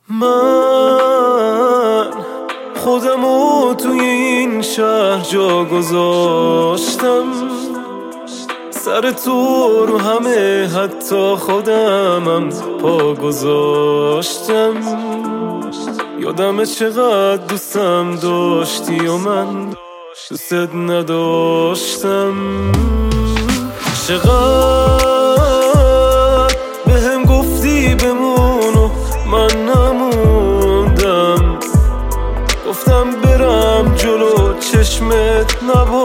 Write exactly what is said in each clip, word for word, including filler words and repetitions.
من خودمو توی این شهر جا گذاشتم، سر تو رو همه حتی خودمم پا گذاشتم. یادمه چقدر دوستم داشتی و من دوست نداشتم. چقدر بهم گفتی بمون و من نموندم، گفتم برم جلو چشمت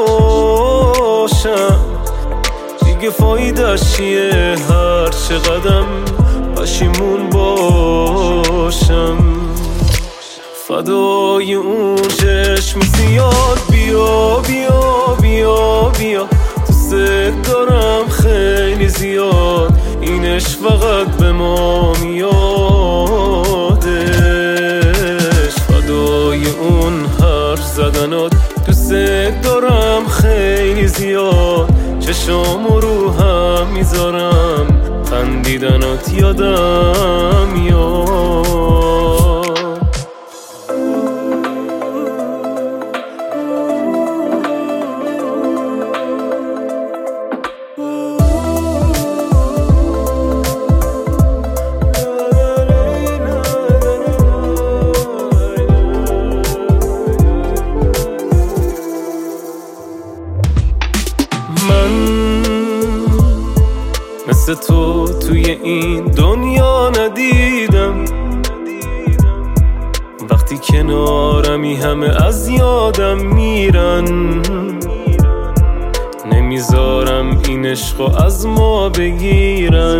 نباشم. دیگه فایده‌اش چیه هر چقدرم پشیمون باشم. فدای اون چشم سیاد بیا بیا بیا بیا، دوست دارم خیلی زیاد، اینش فقط به ما میادش. فدای اون حرف زدنات دوست دارم خیلی زیاد، چشام رو هم میذارم خندیدنات یادم میاد. مثل تو توی این دنیا ندیدم، وقتی کنارمی همه از یادم میرن. نمیذارم این عشقو از ما بگیرن.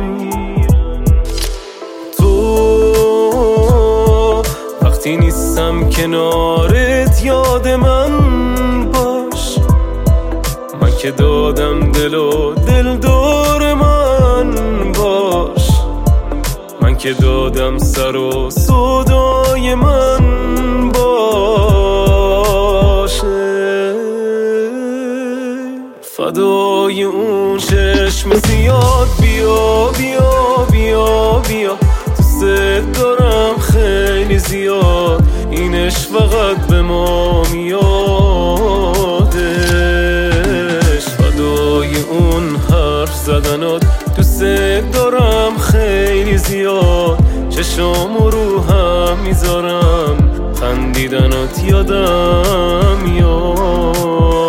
تو وقتی نیستم کنارت یاد من باش، من که دادم دل و دل دور من باش. من که دادم سر و سودای من باشه. فدای اون چشم زیاد بیا بیا بیا بیا، دوست دارم خیلی زیاد، اینش فقط به ما میادش. فدای اون حرف زدنات دوست دارم خیلی زیاد، چشام رو هم میذارم خندیدنات یادم میاد.